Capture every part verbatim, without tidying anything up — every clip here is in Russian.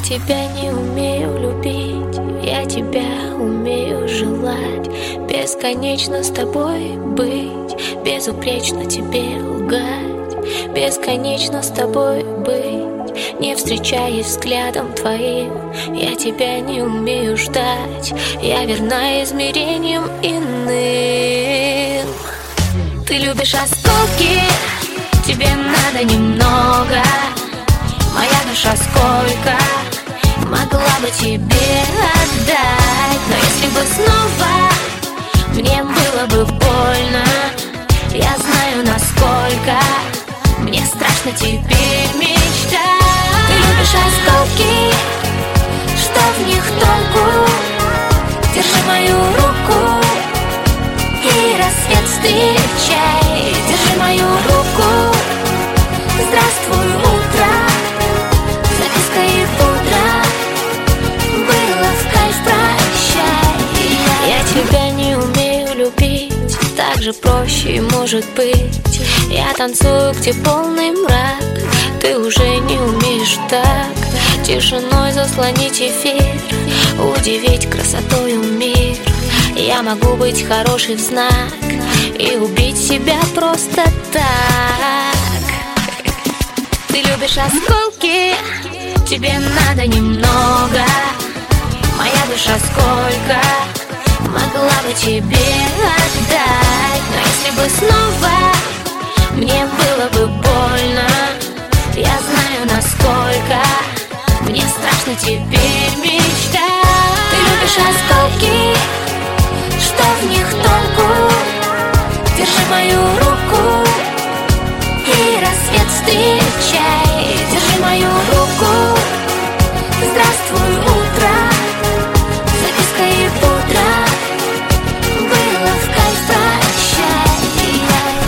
тебя не умею любить, я тебя умею желать. Бесконечно с тобой быть, безупречно тебе лгать. Бесконечно с тобой быть, не встречаясь взглядом твоим. Я тебя не умею ждать, я верна измерениям иным. Ты любишь осколки, тебе надо немного. Моя душа сколько могла бы тебе отдать, но если бы снова мне было бы больно, я знаю, насколько мне страшно теперь мечтать. Ты любишь осколки, что в них толку? Держи мою руку и рассвет встречай. Держи мою руку, здравствуй, утро. Записка и пудра, было в кайф, прощай. Я тебя не умею любить, так же проще и может быть. Я танцую, где полный мрак, ты уже не умеешь так тишиной заслонить эфир, удивить красотою мир. Я могу быть хорошей в знак и убить себя просто так. Ты любишь осколки, тебе надо немного. Моя душа сколько могла бы тебе отдать, но если бы снова мне было бы больно, я знаю, насколько мне страшно теперь мечтать. Ты любишь осколки, что в них толку? Держи мою руку и рассвет встречай. Держи мою руку, здравствуй, утро. Записка и пудра, было в кайф, прощай.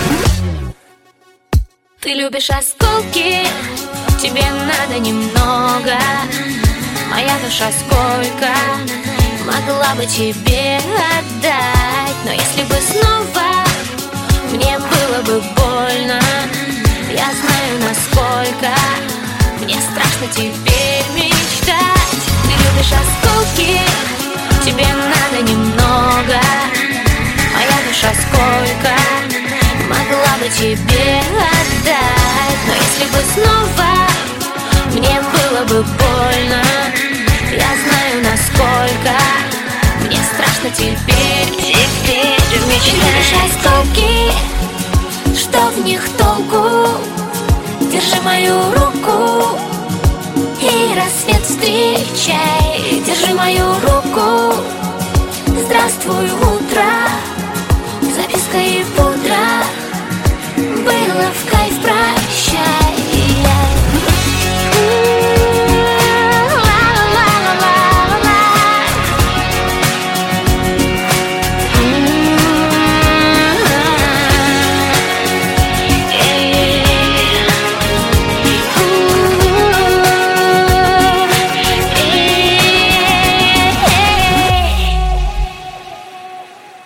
Ты любишь осколки, тебе надо немного. Моя душа сколько могла бы тебе отдать, но если бы снова мне было бы больно, я знаю, насколько мне страшно теперь мечтать. Ты любишь осколки, тебе надо немного. Моя душа сколько могла бы тебе отдать, но если бы снова мне было бы больно, я знаю, насколько мне страшно теперь, теперь мечтать. Ты любишь осколки, что в них толку? Держи мою руку и рассвет встречай. Держи мою руку, здравствуй,